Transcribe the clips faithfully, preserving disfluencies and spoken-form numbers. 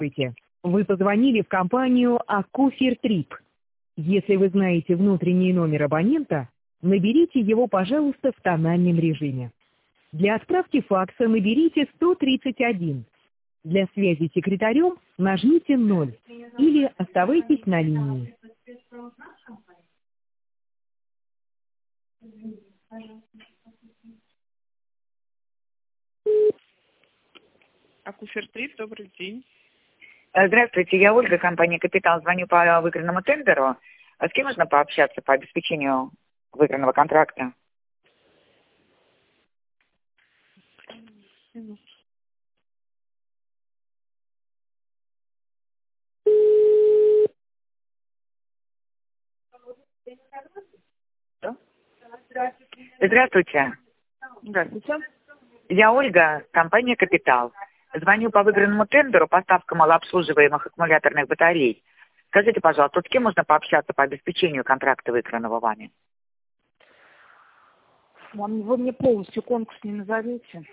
Здравствуйте. Вы позвонили в компанию Акуфер Трип. Если вы знаете внутренний номер абонента, наберите его, пожалуйста, в тональном режиме. Для отправки факса наберите сто тридцать один. Для связи с секретарем нажмите ноль или оставайтесь на линии. Акуфер Трип, добрый день. Здравствуйте, я Ольга, компания «Капитал». Звоню по выигранному тендеру. А с кем можно пообщаться по обеспечению выигранного контракта? Да? Здравствуйте. Здравствуйте. Я Ольга, компания «Капитал». Звоню по выигранному тендеру поставка малообслуживаемых аккумуляторных батарей. Скажите, пожалуйста, вот с кем можно пообщаться по обеспечению контракта, выигранного вами? Вам, вы мне полностью конкурс не назовете?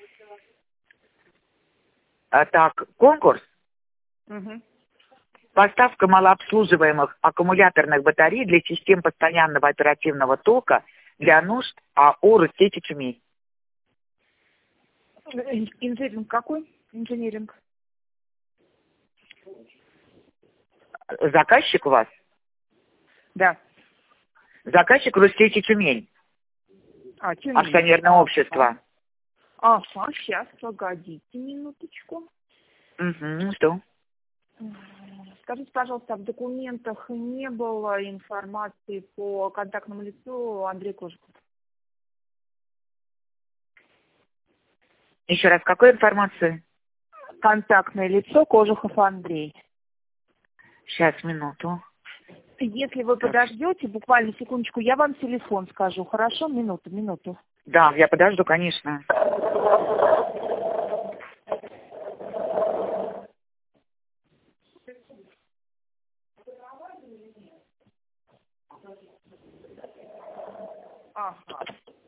А, так, конкурс. Угу. Поставка малообслуживаемых аккумуляторных батарей для систем постоянного оперативного тока для нужд АО «Ростети Тюмень». Инженеринг какой? Инженеринг. Заказчик у вас? Да. Заказчик «Ростети Тюмень». А, Тюмень. Акционерное общество. Ага, сейчас, погодите минуточку. Угу, что? Скажите, пожалуйста, в документах не было информации по контактному лицу Андрея Кожикова? Еще раз, какой информации? Контактное лицо Кожухов Андрей. Сейчас, минуту. Если вы подождете, буквально секундочку, я вам телефон скажу. Хорошо? Минуту, минуту. Да, я подожду, конечно. Ага.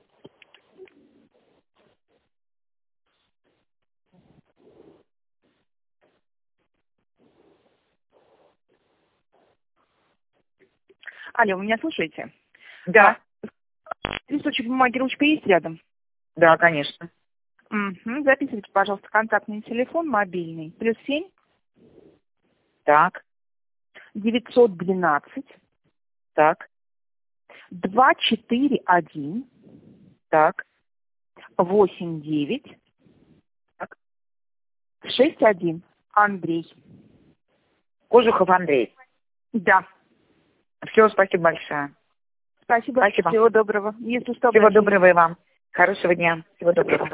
Алло, вы меня слушаете? Да, Листочек бумаги, ручка есть рядом? да, конечно. Угу. Записывайте, пожалуйста, контактный телефон мобильный. Плюс семь Так, девятьсот двенадцать так, два четыре один так, восемь девять так. шесть один. Андрей. Кожухов Андрей. Да. Все, спасибо большое. Спасибо. Спасибо. Всего доброго. Если что, Всего обращайтесь. доброго и вам. Хорошего дня. Всего доброго.